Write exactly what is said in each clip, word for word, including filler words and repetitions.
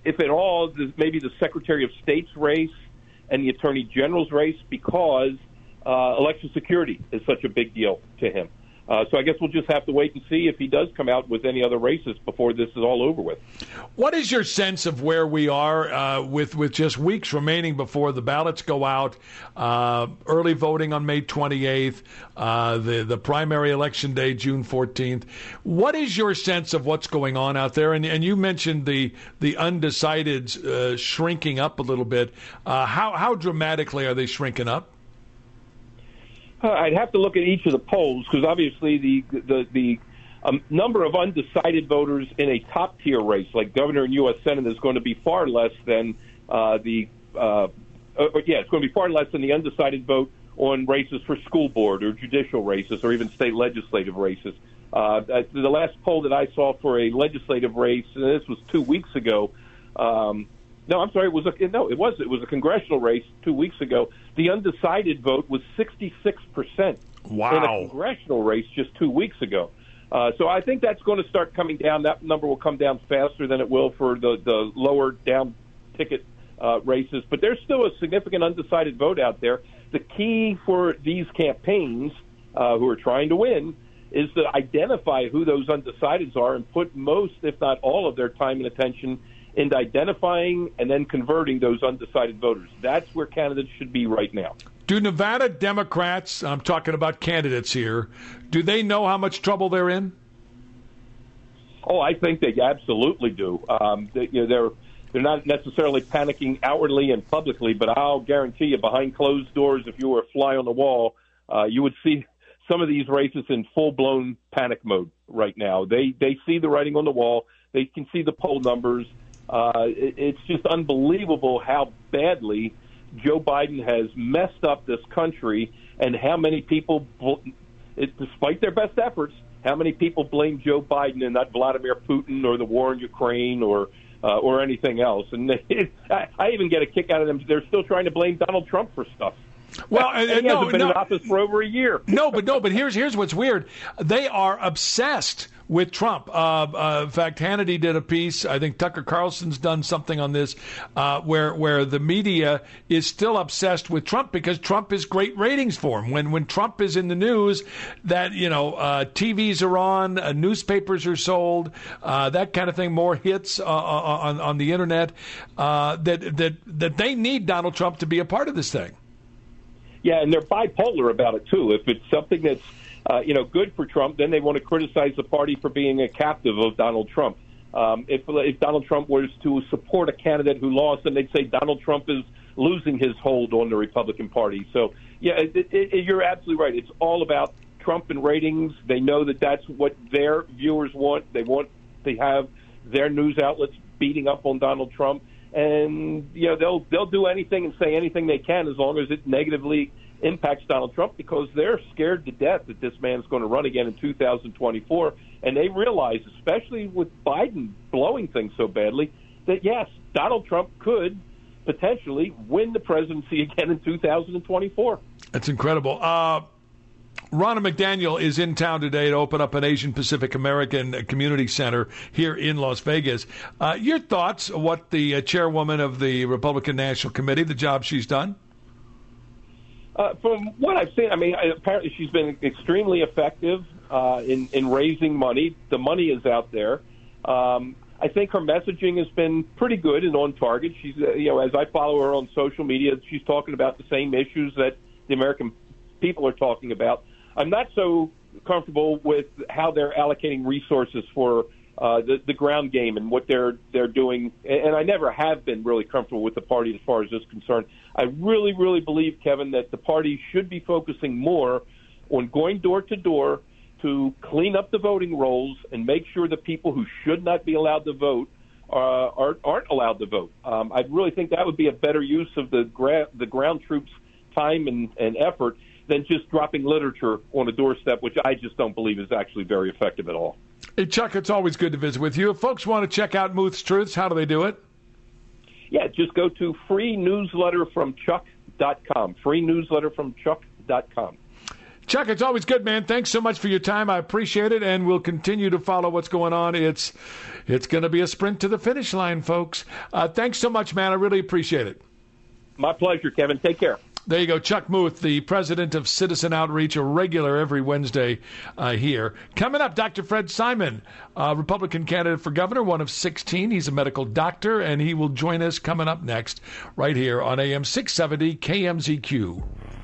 if at all, the, maybe the Secretary of State's race and the Attorney General's race, because uh, election security is such a big deal to him. Uh, so I guess we'll just have to wait and see if he does come out with any other races before this is all over with. What is your sense of where we are uh, with, with just weeks remaining before the ballots go out, uh, early voting on May twenty-eighth, uh, the, the primary election day, June fourteenth? What is your sense of what's going on out there? And, and you mentioned the, the undecideds uh, shrinking up a little bit. Uh, how, how dramatically are they shrinking up? Uh, I'd have to look at each of the polls because obviously the the the um, number of undecided voters in a top tier race like governor and U S Senate is going to be far less than uh, the uh, uh, yeah it's going to be far less than the undecided vote on races for school board or judicial races or even state legislative races. Uh, the last poll that I saw for a legislative race, and this was two weeks ago. Um, No, I'm sorry. It was a, no. It was. It was a congressional race two weeks ago. The undecided vote was sixty-six percent wow. in a congressional race just two weeks ago. Uh, so I think that's going to start coming down. That number will come down faster than it will for the, the lower down ticket uh, races. But there's still a significant undecided vote out there. The key for these campaigns uh, who are trying to win is to identify who those undecideds are and put most, if not all, of their time and attention into identifying and then converting those undecided voters. That's where candidates should be right now. Do Nevada Democrats, I'm talking about candidates here, do they know how much trouble they're in? Oh, I think they absolutely do. Um, they, you know, they're they're not necessarily panicking outwardly and publicly, but I'll guarantee you behind closed doors, if you were a fly on the wall, uh, you would see some of these races in full-blown panic mode right now. They, they see the writing on the wall. They can see the poll numbers. Uh, it, it's just unbelievable how badly Joe Biden has messed up this country and how many people, it, despite their best efforts, how many people blame Joe Biden and not Vladimir Putin or the war in Ukraine or uh, or anything else. And it, I, I even get a kick out of them. They're still trying to blame Donald Trump for stuff. Well, and he no, hasn't been no. in office for over a year. no, but no, but here's here's what's weird. They are obsessed with Trump. Uh, uh, in fact, Hannity did a piece. I think Tucker Carlson's done something on this, uh, where where the media is still obsessed with Trump because Trump is great ratings for him. When when Trump is in the news, that you know, uh, T Vs are on, uh, newspapers are sold, uh, that kind of thing. More hits uh, on on the internet. Uh, that that that they need Donald Trump to be a part of this thing. Yeah, and they're bipolar about it, too. If it's something that's, uh, you know, good for Trump, then they want to criticize the party for being a captive of Donald Trump. Um, if, if Donald Trump was to support a candidate who lost, then they'd say Donald Trump is losing his hold on the Republican Party. So, yeah, it, it, it, you're absolutely right. It's all about Trump and ratings. They know that that's what their viewers want. They want to have their news outlets beating up on Donald Trump. And, you know, they'll they'll do anything and say anything they can as long as it negatively impacts Donald Trump because they're scared to death that this man's going to run again in two thousand twenty-four. And they realize, especially with Biden blowing things so badly, that, yes, Donald Trump could potentially win the presidency again in two thousand twenty-four. That's incredible. Uh Ronna McDaniel is in town today to open up an Asian Pacific American Community Center here in Las Vegas. Uh, your thoughts, what the uh, chairwoman of the Republican National Committee, the job she's done? Uh, from what I've seen, I mean, apparently she's been extremely effective uh, in, in raising money. The money is out there. Um, I think her messaging has been pretty good and on target. She's, uh, you know, as I follow her on social media, she's talking about the same issues that the American people are talking about. I'm not so comfortable with how they're allocating resources for uh, the, the ground game and what they're they're doing. And I never have been really comfortable with the party as far as this is concerned. I really, really believe, Kevin, that the party should be focusing more on going door to door to clean up the voting rolls and make sure that people who should not be allowed to vote uh, aren't, aren't allowed to vote. Um, I really think that would be a better use of the, gra- the ground troops' time and, and effort than just dropping literature on a doorstep, which I just don't believe is actually very effective at all. Hey, Chuck, it's always good to visit with you. If folks want to check out Muth's Truths, how do they do it? Yeah, just go to free newsletter from chuck dot com, free newsletter from chuck dot com. Chuck, it's always good, man. Thanks so much for your time. I appreciate it, and we'll continue to follow what's going on. It's it's going to be a sprint to the finish line, folks. Uh, thanks so much, man. I really appreciate it. My pleasure, Kevin. Take care. There you go. Chuck Muth, the president of Citizen Outreach, a regular every Wednesday uh, here. Coming up, Doctor Fred Simon, uh, Republican candidate for governor, one of sixteen. He's a medical doctor, and he will join us coming up next right here on A M six seventy K M Z Q.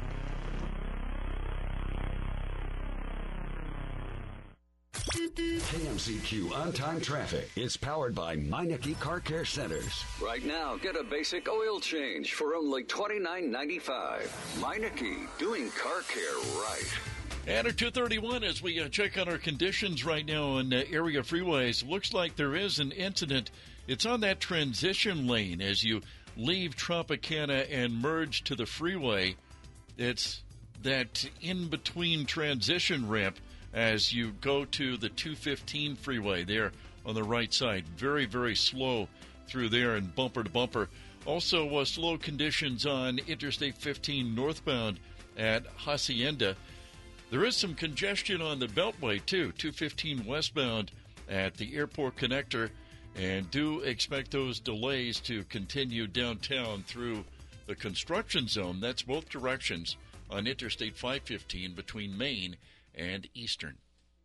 K M Z Q On-Time Traffic is powered by Meineke Car Care Centers. Right now, get a basic oil change for only twenty-nine ninety-five. Meineke, doing car care right. And at two thirty-one, as we uh, check on our conditions right now on uh, area freeways, looks like there is an incident. It's on that transition lane as you leave Tropicana and merge to the freeway. It's that in-between transition ramp as you go to the two fifteen freeway there on the right side. Very, very slow through there and bumper to bumper. Also, uh, slow conditions on Interstate fifteen northbound at Hacienda. There is some congestion on the Beltway, too, two fifteen westbound at the airport connector, and do expect those delays to continue downtown through the construction zone. That's both directions on Interstate five fifteen between Maine and Eastern.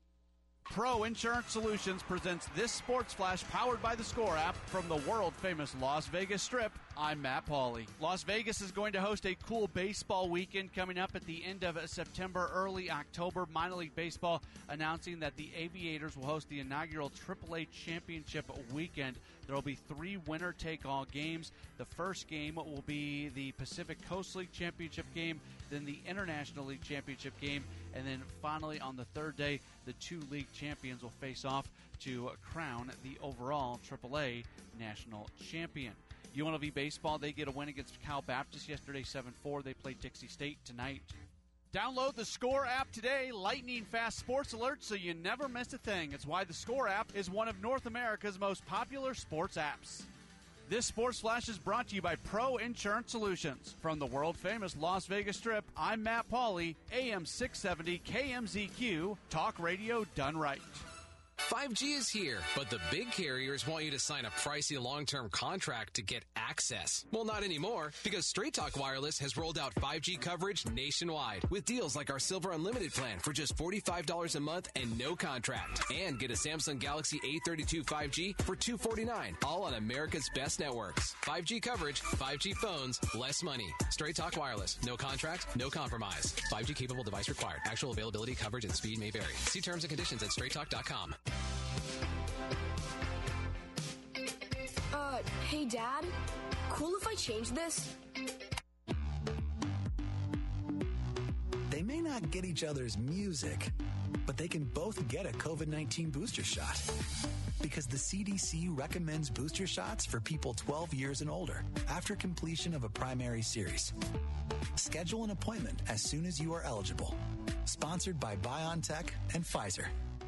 Pro Insurance Solutions presents this Sports Flash powered by the Score app from the world-famous Las Vegas Strip. I'm Matt Pauley. Las Vegas is going to host a cool baseball weekend coming up at the end of September, early October. Minor League Baseball announcing that the Aviators will host the inaugural triple A Championship weekend. There will be three winner-take-all games. The first game will be the Pacific Coast League Championship game, then the International League Championship game, and then finally on the third day, the two league champions will face off to crown the overall triple A national champion. U N L V Baseball, they get a win against Cal Baptist yesterday, seven four. They play Dixie State tonight. Download the Score app today. Lightning fast sports alerts so you never miss a thing. It's why the Score app is one of North America's most popular sports apps. This Sports Flash is brought to you by Pro Insurance Solutions. From the world-famous Las Vegas Strip, I'm Matt Pauley, A M six seventy K M Z Q, talk radio done right. five G is here, but the big carriers want you to sign a pricey long-term contract to get access. Well, not anymore, because Straight Talk Wireless has rolled out five G coverage nationwide with deals like our Silver Unlimited plan for just forty-five dollars a month and no contract. And get a Samsung Galaxy A thirty-two five G for two hundred forty-nine dollars, all on America's best networks. five G coverage, five G phones, less money. Straight Talk Wireless. No contract, no compromise. five G capable device required. Actual availability, coverage, and speed may vary. See terms and conditions at straight talk dot com. Uh, hey, Dad? Cool if I change this? They may not get each other's music, but they can both get a COVID nineteen booster shot. Because the C D C recommends booster shots for people twelve years and older after completion of a primary series. Schedule an appointment as soon as you are eligible. Sponsored by BioNTech and Pfizer.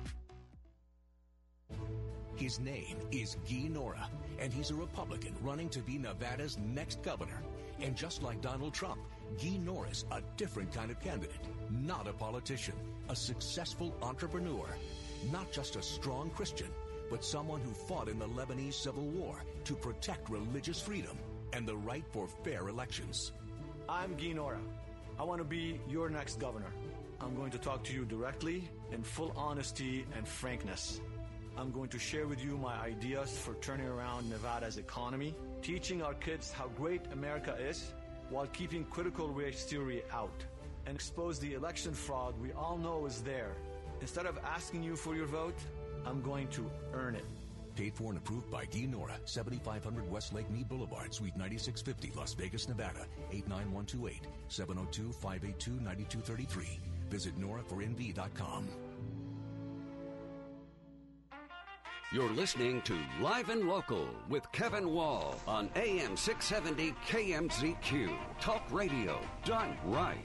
His name is Guy Nora, and he's a Republican running to be Nevada's next governor. And just like Donald Trump, Guy Nora's a different kind of candidate. Not a politician, a successful entrepreneur. Not just a strong Christian, but someone who fought in the Lebanese Civil War to protect religious freedom and the right for fair elections. I'm Guy Nora. I want to be your next governor. I'm going to talk to you directly, in full honesty and frankness. I'm going to share with you my ideas for turning around Nevada's economy, teaching our kids how great America is, while keeping critical race theory out, and expose the election fraud we all know is there. Instead of asking you for your vote, I'm going to earn it. Paid for and approved by Guy Nora, seventy-five hundred West Lake Mead Boulevard, Suite ninety-six fifty, Las Vegas, Nevada, eight nine one two eight, seven oh two, five eight two, nine two three three. Visit nora for n v dot com. You're listening to Live and Local with Kevin Wall on A M six seventy K M Z Q. Talk radio done right.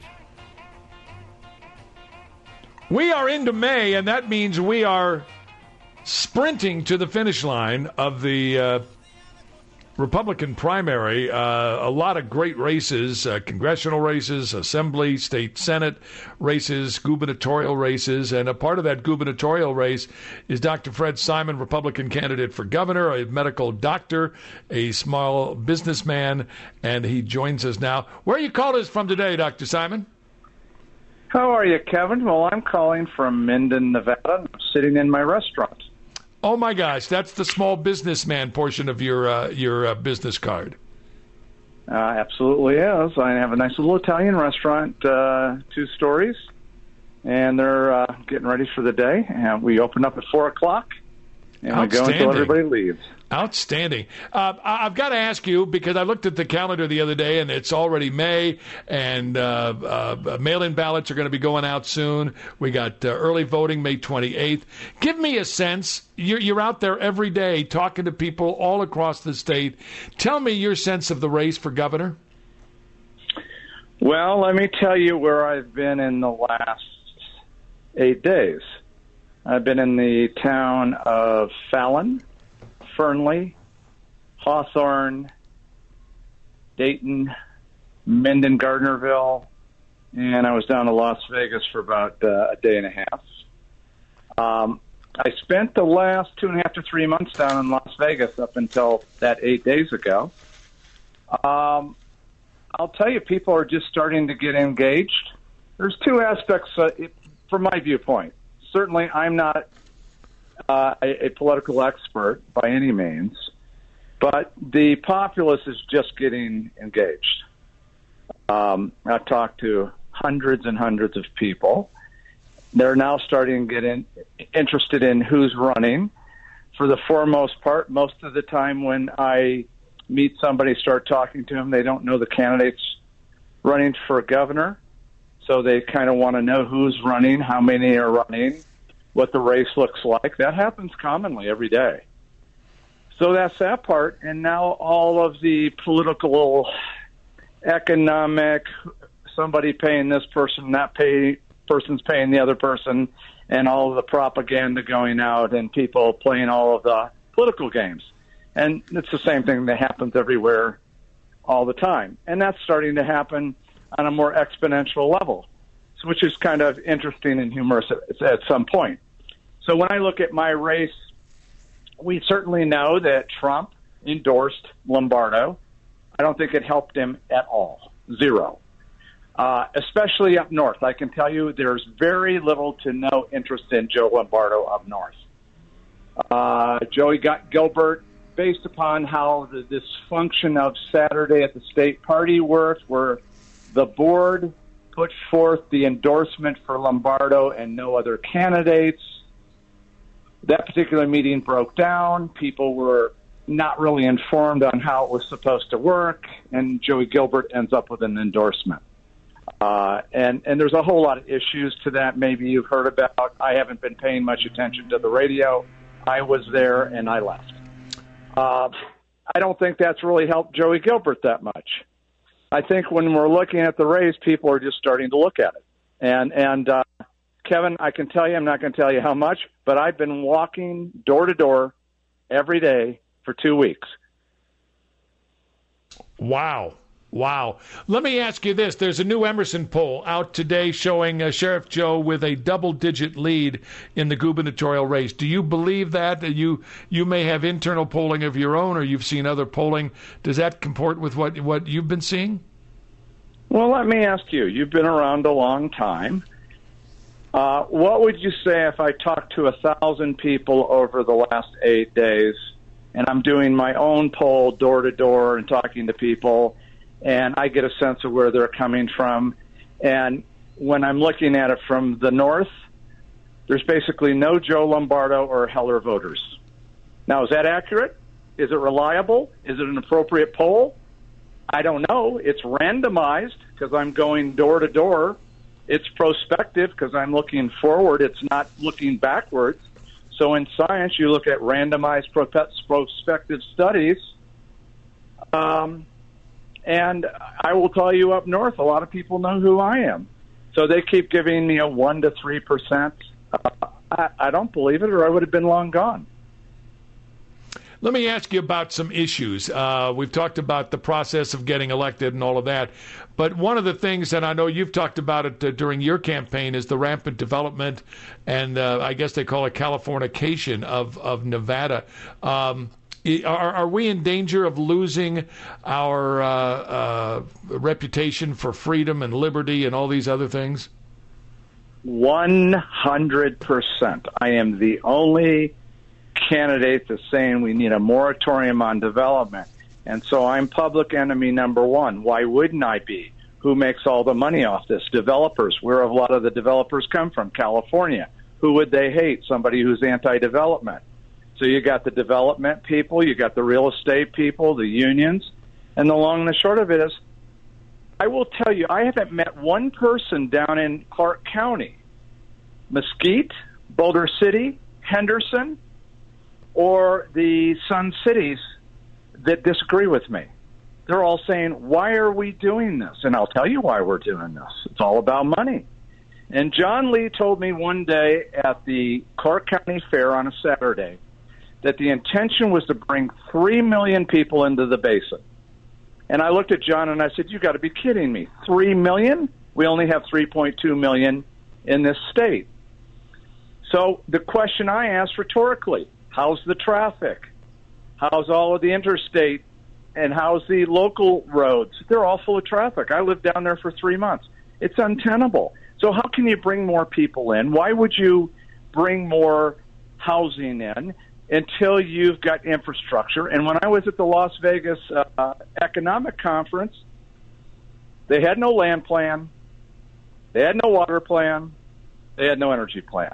We are into May, and that means we are sprinting to the finish line of the uh, Republican primary, uh, a lot of great races, uh, congressional races, assembly, state senate races, gubernatorial races, and a part of that gubernatorial race is Doctor Fred Simon, Republican candidate for governor, a medical doctor, a small businessman, and he joins us now. Where are you calling us from today, Doctor Simon? How are you, Kevin? Well, I'm calling from Minden, Nevada. I'm sitting in my restaurant. Oh my gosh, that's the small businessman portion of your uh, your uh, business card. Uh, absolutely is. I have a nice little Italian restaurant, uh, two stories, and they're uh, getting ready for the day. And we open up at four o'clock, and we go until everybody leaves. Outstanding. Uh, I've got to ask you, because I looked at the calendar the other day, and it's already May, and uh, uh, mail-in ballots are going to be going out soon. We got uh, early voting May twenty-eighth. Give me a sense. You're, you're out there every day talking to people all across the state. Tell me your sense of the race for governor. Well, let me tell you where I've been in the last eight days. I've been in the town of Fallon, Fernley, Hawthorne, Dayton, Minden, Gardnerville, and I was down to Las Vegas for about uh, a day and a half. Um, I spent the last two and a half to three months down in Las Vegas up until that eight days ago. Um, I'll tell you, people are just starting to get engaged. There's two aspects uh, it, from my viewpoint. Certainly, I'm not Uh, a, a political expert by any means, but the populace is just getting engaged. Um, I've talked to hundreds and hundreds of people. They're now starting to get in, interested in who's running. For the foremost part, most of the time when I meet somebody, start talking to them, they don't know the candidates running for governor, so they kind of want to know who's running, how many are running, what the race looks like. That happens commonly every day. So that's that part. And now all of the political, economic, somebody paying this person, that pay person's paying the other person, and all of the propaganda going out and people playing all of the political games. And it's the same thing that happens everywhere all the time. And that's starting to happen on a more exponential level, which is kind of interesting and humorous at, at some point. So when I look at my race, we certainly know that Trump endorsed Lombardo. I don't think it helped him at all. Zero. Uh, especially up north. I can tell you there's very little to no interest in Joe Lombardo up north. Uh, Joey got Gilbert, based upon how the dysfunction of Saturday at the state party worked, where the board put forth the endorsement for Lombardo and no other candidates. That particular meeting broke down. People were not really informed on how it was supposed to work, and Joey Gilbert ends up with an endorsement. Uh, and, and there's a whole lot of issues to that maybe you've heard about. I haven't been paying much attention to the radio. I was there, and I left. Uh, I don't think that's really helped Joey Gilbert that much. I think when we're looking at the race, people are just starting to look at it. And, and uh, Kevin, I can tell you, I'm not going to tell you how much, but I've been walking door to door every day for two weeks. Wow. Wow. Let me ask you this. There's a new Emerson poll out today showing uh, Sheriff Joe with a double-digit lead in the gubernatorial race. Do you believe that? You you may have internal polling of your own, or you've seen other polling. Does that comport with what, what you've been seeing? Well, let me ask you. You've been around a long time. Uh, what would you say if I talked to a thousand people over the last eight days, and I'm doing my own poll door-to-door and talking to people, and I get a sense of where they're coming from. And when I'm looking at it from the north, there's basically no Joe Lombardo or Heller voters. Now, is that accurate? Is it reliable? Is it an appropriate poll? I don't know. It's randomized because I'm going door to door. It's prospective because I'm looking forward. It's not looking backwards. So in science, you look at randomized prospective studies. Um, And I will tell you up north, a lot of people know who I am. So they keep giving me a one to three percent. Uh, I, I don't believe it, or I would have been long gone. Let me ask you about some issues. Uh, we've talked about the process of getting elected and all of that. But one of the things, and I know you've talked about it uh, during your campaign, is the rampant development and uh, I guess they call it Californication of, of Nevada. Um, are, are we in danger of losing our uh, uh, reputation for freedom and liberty and all these other things? one hundred percent. I am the only candidate that's saying we need a moratorium on development. And so I'm public enemy number one. Why wouldn't I be? Who makes all the money off this? Developers. Where have a lot of the developers come from? California. Who would they hate? Somebody who's anti-development. So you got the development people, you got the real estate people, the unions. And the long and the short of it is, I will tell you, I haven't met one person down in Clark County, Mesquite, Boulder City, Henderson, or the Sun Cities that disagree with me. They're all saying, why are we doing this? And I'll tell you why we're doing this. It's all about money. And John Lee told me one day at the Clark County Fair on a Saturday that the intention was to bring three million people into the basin. And I looked at John and I said, you got to be kidding me. Three million? We only have three point two million in this state. So the question I asked rhetorically, how's the traffic? How's all of the interstate? And how's the local roads? They're all full of traffic. I lived down there for three months. It's untenable. So how can you bring more people in? Why would you bring more housing in until you've got infrastructure? And when I was at the Las Vegas uh, Economic Conference, they had no land plan, they had no water plan, they had no energy plan.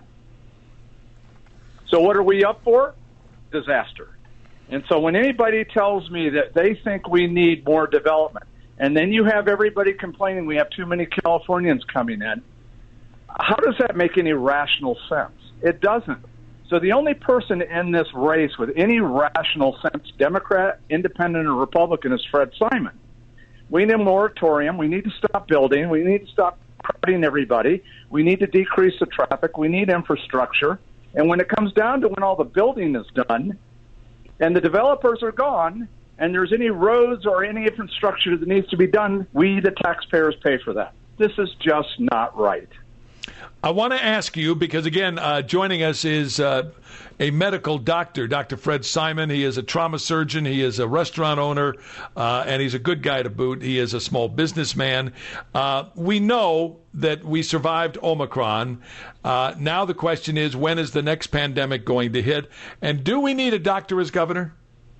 So what are we up for? Disaster. And so when anybody tells me that they think we need more development, and then you have everybody complaining we have too many Californians coming in, how does that make any rational sense? It doesn't. So the only person in this race with any rational sense, Democrat, Independent, or Republican, is Fred Simon. We need a moratorium. We need to stop building. We need to stop crowding everybody. We need to decrease the traffic. We need infrastructure. And when it comes down to when all the building is done and the developers are gone and there's any roads or any infrastructure that needs to be done, we, the taxpayers, pay for that. This is just not right. I want to ask you, because, again, uh, joining us is uh, a medical doctor, Doctor Fred Simon. He is a trauma surgeon. He is a restaurant owner, uh, and he's a good guy to boot. He is a small businessman. Uh, we know that we survived Omicron. Uh, now the question is, when is the next pandemic going to hit? And do we need a doctor as governor?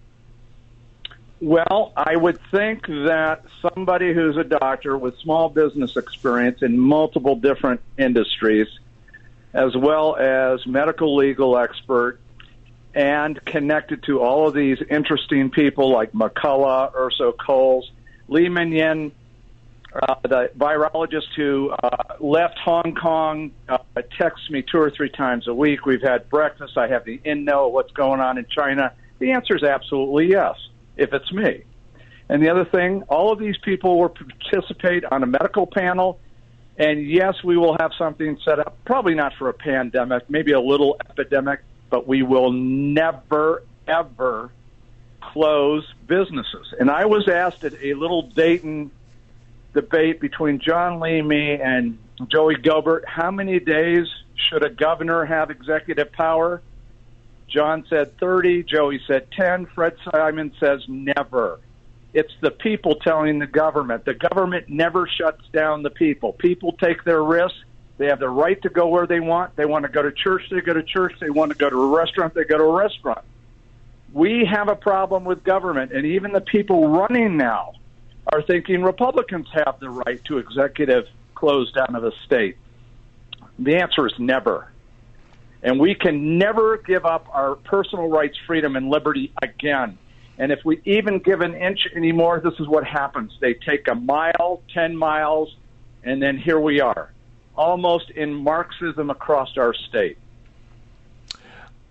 Well, I would think that somebody who's a doctor with small business experience in multiple different industries, as well as medical legal expert, and connected to all of these interesting people like McCullough, Urso Coles, Lee Minyan, uh, the virologist who uh, left Hong Kong, uh, texts me two or three times a week. We've had breakfast. I have the in-know of what's going on in China. The answer is absolutely yes, if it's me. And the other thing, all of these people will participate on a medical panel, and yes, we will have something set up, probably not for a pandemic, maybe a little epidemic, but we will never, ever close businesses. And I was asked at a little Dayton debate between John Lee, me, and Joey Gilbert, how many days should a governor have executive power? John said thirty, Joey said ten, Fred Simon says never. It's the people telling the government. The government never shuts down the people. People take their risks. They have the right to go where they want. They want to go to church, they go to church. They want to go to a restaurant, they go to a restaurant. We have a problem with government, and even the people running now are thinking Republicans have the right to executive close down of the state. The answer is never. And we can never give up our personal rights, freedom, and liberty again. And if we even give an inch anymore, this is what happens. They take a mile, ten miles, and then here we are, almost in Marxism across our state.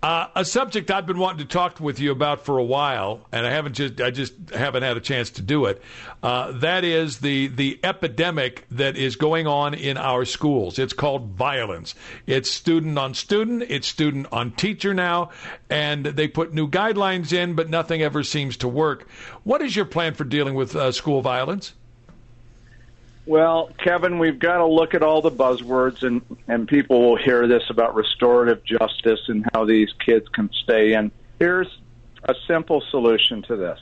Uh, a subject I've been wanting to talk with you about for a while, and I haven't just I just haven't had a chance to do it. Uh, that is the the epidemic that is going on in our schools. It's called violence. It's student on student. It's student on teacher now, and they put new guidelines in, but nothing ever seems to work. What is your plan for dealing with uh, school violence? Well, Kevin, we've got to look at all the buzzwords, and, and people will hear this about restorative justice and how these kids can stay in. Here's a simple solution to this.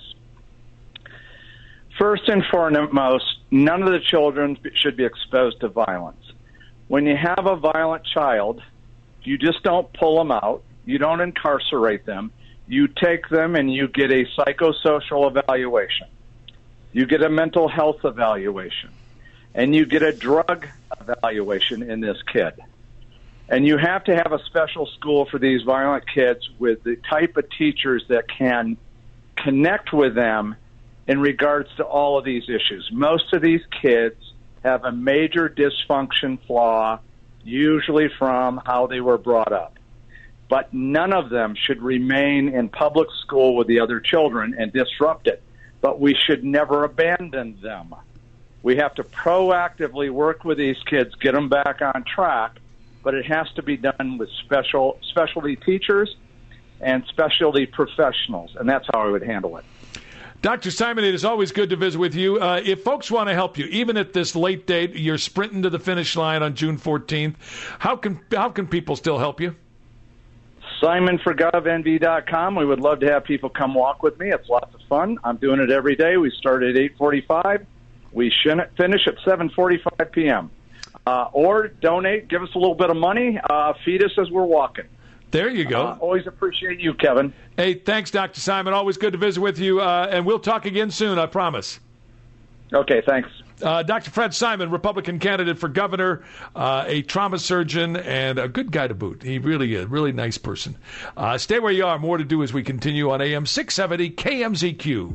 First and foremost, none of the children should be exposed to violence. When you have a violent child, you just don't pull them out. You don't incarcerate them. You take them and you get a psychosocial evaluation. You get a mental health evaluation. And you get a drug evaluation in this kid. And you have to have a special school for these violent kids with the type of teachers that can connect with them in regards to all of these issues. Most of these kids have a major dysfunction flaw, usually from how they were brought up. But none of them should remain in public school with the other children and disrupt it. But we should never abandon them. We have to proactively work with these kids, get them back on track, but it has to be done with special specialty teachers and specialty professionals, and that's how I would handle it. Doctor Simon, it is always good to visit with you. Uh, if folks want to help you, even at this late date, you're sprinting to the finish line on June fourteenth, how can how can people still help you? Simon for Gov N V dot com. We would love to have people come walk with me. It's lots of fun. I'm doing it every day. We start at eight forty-five. We shouldn't finish at seven forty-five p.m. Uh, or donate, give us a little bit of money, uh, feed us as we're walking. There you go. Uh, always appreciate you, Kevin. Hey, thanks, Doctor Simon. Always good to visit with you, uh, and we'll talk again soon, I promise. Okay, thanks. Uh, Doctor Fred Simon, Republican candidate for governor, uh, a trauma surgeon, and a good guy to boot. He really is, really nice person. Uh, stay where you are. More to do as we continue on A M six seventy K M Z Q.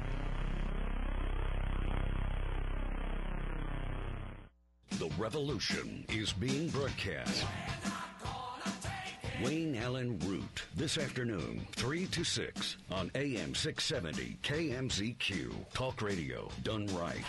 The revolution is being broadcast. Wayne Allen Root, this afternoon, three to six on A M six seventy K M Z Q. Talk radio done right.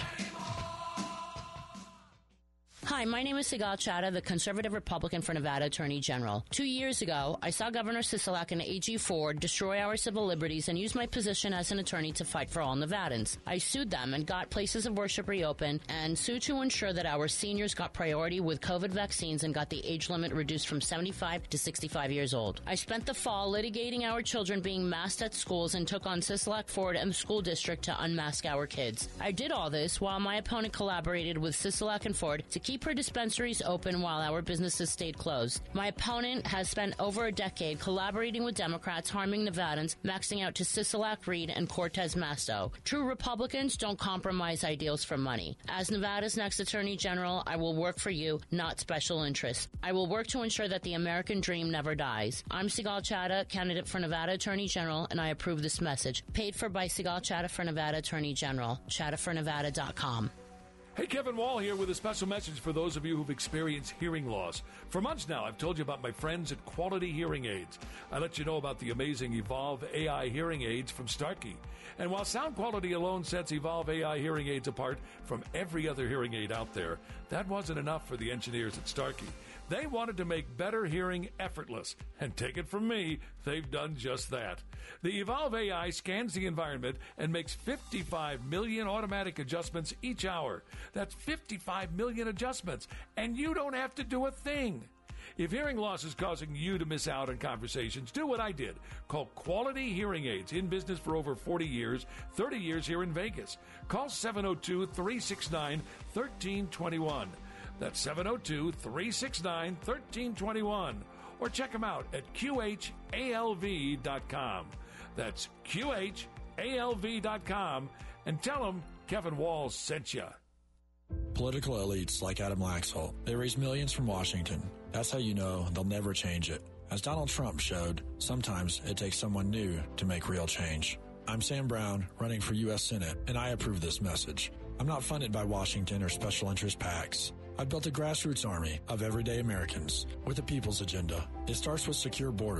Hi, my name is Sigal Chattah, the conservative Republican for Nevada Attorney General. Two years ago, I saw Governor Sisolak and A G Ford destroy our civil liberties and use my position as an attorney to fight for all Nevadans. I sued them and got places of worship reopened and sued to ensure that our seniors got priority with COVID vaccines and got the age limit reduced from seventy-five to sixty-five years old. I spent the fall litigating our children being masked at schools and took on Sisolak, Ford, and the school district to unmask our kids. I did all this while my opponent collaborated with Sisolak and Ford to keep her dispensaries open while our businesses stayed closed. My opponent has spent over a decade collaborating with Democrats, harming Nevadans, maxing out to Sisolak, Reed, and Cortez Masto. True Republicans don't compromise ideals for money. As Nevada's next Attorney General, I will work for you, not special interests. I will work to ensure that the American dream never dies. I'm Sigal Chattah, candidate for Nevada Attorney General, and I approve this message. Paid for by Sigal Chattah for Nevada Attorney General. chattah for nevada dot com. Hey, Kevin Wall here with a special message for those of you who've experienced hearing loss. For months now, I've told you about my friends at Quality Hearing Aids. I let you know about the amazing Evolve A I hearing aids from Starkey. And while sound quality alone sets Evolve A I hearing aids apart from every other hearing aid out there, that wasn't enough for the engineers at Starkey. They wanted to make better hearing effortless. And take it from me, they've done just that. The Evolve A I scans the environment and makes fifty-five million automatic adjustments each hour. That's fifty-five million adjustments, and you don't have to do a thing. If hearing loss is causing you to miss out on conversations, do what I did. Call Quality Hearing Aids, in business for over forty years, thirty years here in Vegas. Call seven oh two, three six nine, one three two one. That's seven oh two, three six nine, one three two one. Or check them out at Q H A L V dot com. That's Q H A L V dot com. And tell them Kevin Walls sent you. Political elites like Adam Laxalt, they raise millions from Washington. That's how you know they'll never change it. As Donald Trump showed, sometimes it takes someone new to make real change. I'm Sam Brown, running for U S Senate, and I approve this message. I'm not funded by Washington or special interest PACs. I've built a grassroots army of everyday Americans with a people's agenda. It starts with secure borders,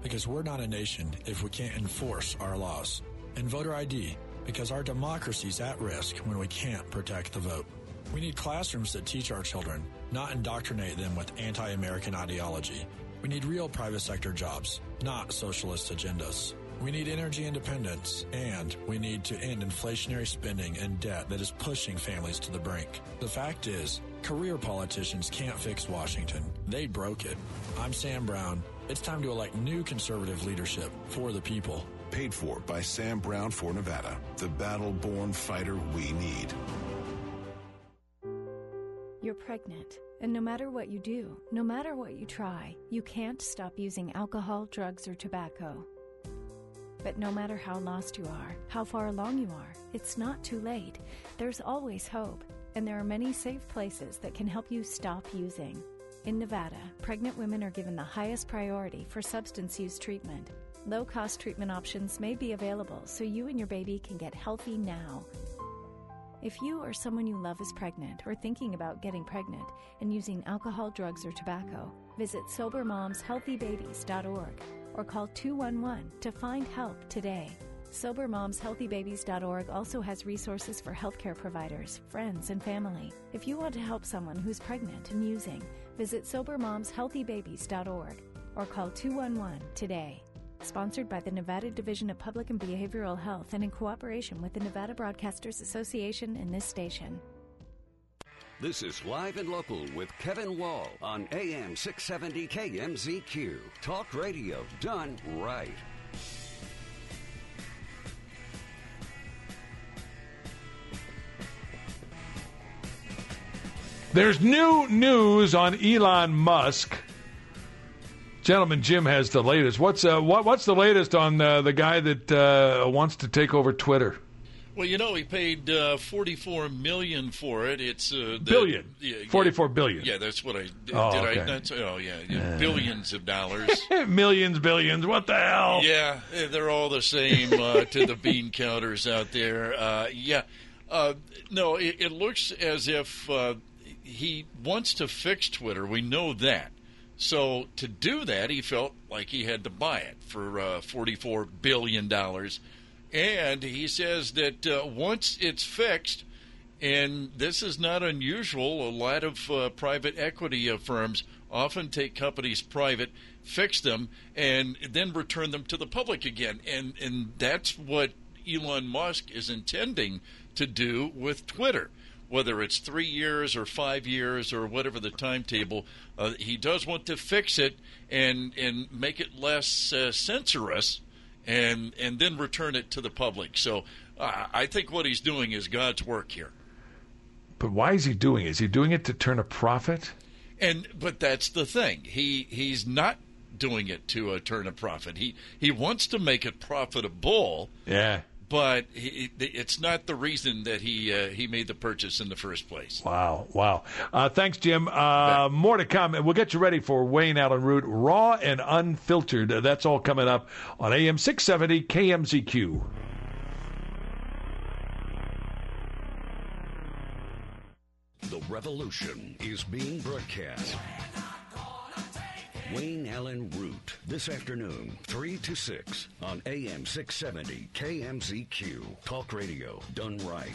because we're not a nation if we can't enforce our laws. And voter I D, because our democracy's at risk when we can't protect the vote. We need classrooms that teach our children, not indoctrinate them with anti-American ideology. We need real private sector jobs, not socialist agendas. We need energy independence, and we need to end inflationary spending and debt that is pushing families to the brink. The fact is, career politicians can't fix Washington. They broke it. I'm Sam Brown. It's time to elect new conservative leadership for the people. Paid for by Sam Brown for Nevada, the battle-born fighter we need. You're pregnant, and no matter what you do, no matter what you try, you can't stop using alcohol, drugs, or tobacco. But no matter how lost you are, how far along you are, it's not too late. There's always hope, and there are many safe places that can help you stop using. In Nevada, pregnant women are given the highest priority for substance use treatment. Low-cost treatment options may be available so you and your baby can get healthy now. If you or someone you love is pregnant or thinking about getting pregnant and using alcohol, drugs, or tobacco, visit sober moms healthy babies dot org or call two one one to find help today. sober moms healthy babies dot org also has resources for healthcare providers, friends, and family. If you want to help someone who's pregnant and using, visit sober moms healthy babies dot org or call two one one today. Sponsored by the Nevada Division of Public and Behavioral Health and in cooperation with the Nevada Broadcasters Association and this station. This is Live and Local with Kevin Wall on A M six seventy K M Z Q. Talk radio done right. There's new news on Elon Musk. Gentleman Jim has the latest. What's uh, what, what's the latest on uh, the guy that uh, wants to take over Twitter? Well, you know, he paid uh, forty-four million dollars for it. It's uh, the, billion, yeah, forty-four billion. Yeah, that's what I did. Oh, did okay. I? That's, oh, yeah, yeah. Uh, billions of dollars, millions, billions. What the hell? Yeah, they're all the same uh, to the bean counters out there. Uh, yeah, uh, no, it, it looks as if uh, he wants to fix Twitter. We know that. So to do that, he felt like he had to buy it for uh, forty-four billion dollars. And he says that uh, once it's fixed, and this is not unusual, a lot of uh, private equity uh, firms often take companies private, fix them, and then return them to the public again. And, and that's what Elon Musk is intending to do with Twitter. Whether it's three years or five years or whatever the timetable, uh, he does want to fix it and, and make it less uh, censorious. And and then return it to the public. So uh, I think what he's doing is God's work here. But why is he doing it? Is he doing it to turn a profit? And but that's the thing. He he's not doing it to uh, turn a profit. He he wants to make it profitable. Yeah. But he, it's not the reason that he uh, he made the purchase in the first place. Wow, wow. Uh, thanks, Jim. Uh, more to come. We'll get you ready for Wayne Allen Root, Raw and Unfiltered. Uh, that's all coming up on A M six seventy K M Z Q. The revolution is being broadcast. Wayne Allen Root, this afternoon, three to six on A M six seventy K M Z Q. Talk radio done right.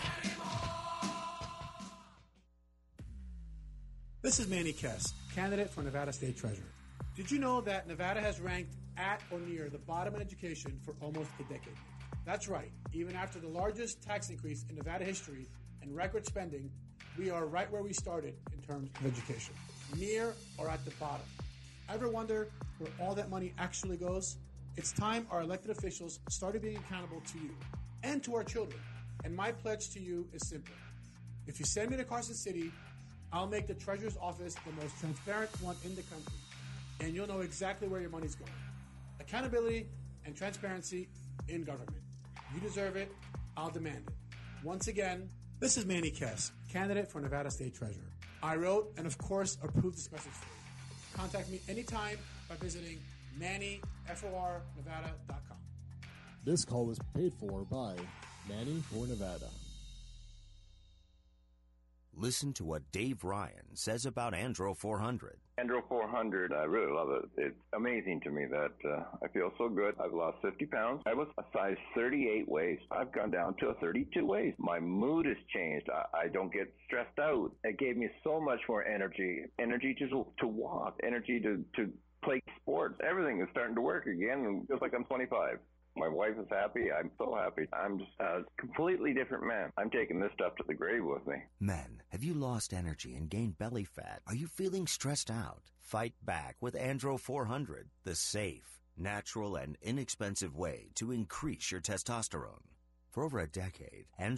This is Manny Kess, candidate for Nevada State Treasurer. Did you know that Nevada has ranked at or near the bottom in education for almost a decade? That's right. Even after the largest tax increase in Nevada history and record spending, we are right where we started in terms of education. Near or at the bottom. Ever wonder where all that money actually goes? It's time our elected officials started being accountable to you and to our children. And my pledge to you is simple. If you send me to Carson City, I'll make the Treasurer's office the most transparent one in the country. And you'll know exactly where your money's going. Accountability and transparency in government. You deserve it. I'll demand it. Once again, this is Manny Kess, candidate for Nevada State Treasurer. I wrote and, of course, approved this message for you. Contact me anytime by visiting manny for nevada dot com. This call was paid for by Manny for Nevada. Listen to what Dave Ryan says about Andro four hundred. Andro four hundred, I really love it. It's amazing to me that uh, I feel so good. I've lost fifty pounds. I was a size thirty-eight waist. I've gone down to a thirty-two waist. My mood has changed. I, I don't get stressed out. It gave me so much more energy. Energy to, to walk, energy to, to play sports. Everything is starting to work again, and feels like I'm twenty-five. My wife is happy. I'm so happy. I'm just a completely different man. I'm taking this stuff to the grave with me. Men, have you lost energy and gained belly fat? Are you feeling stressed out? Fight back with Andro four hundred, the safe, natural, and inexpensive way to increase your testosterone. For over a decade, Andro